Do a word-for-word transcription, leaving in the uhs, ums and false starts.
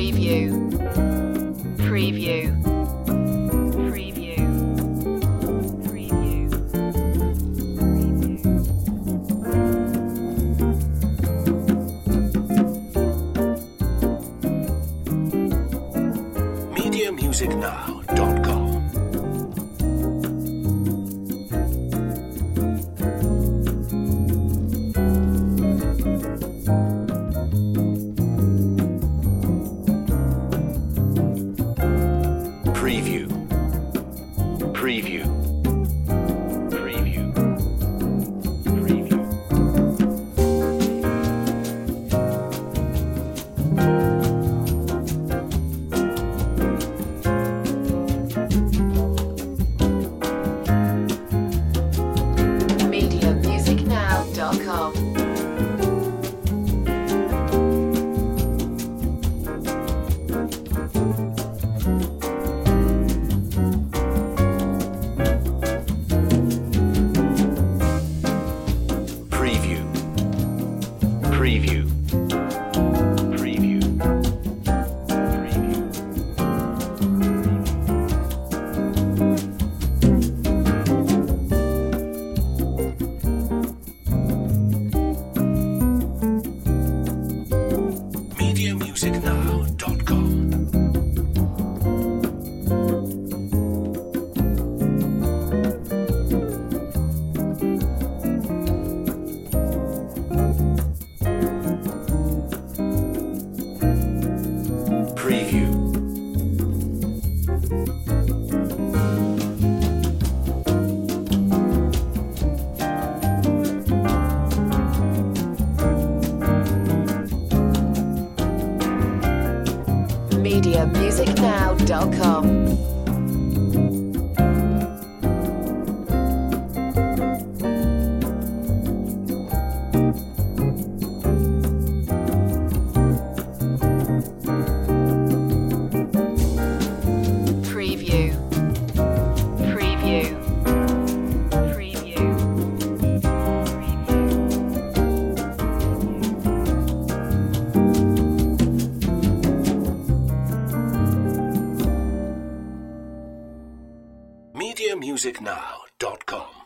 Preview. Preview. Preview. Preview. media music now dot com. Preview. Preview. Preview. Preview. media music now dot com. Preview. Preview. Preview. Preview. media music now dot com. Preview. media music now dot com. Preview. Preview. Preview. media music now dot com.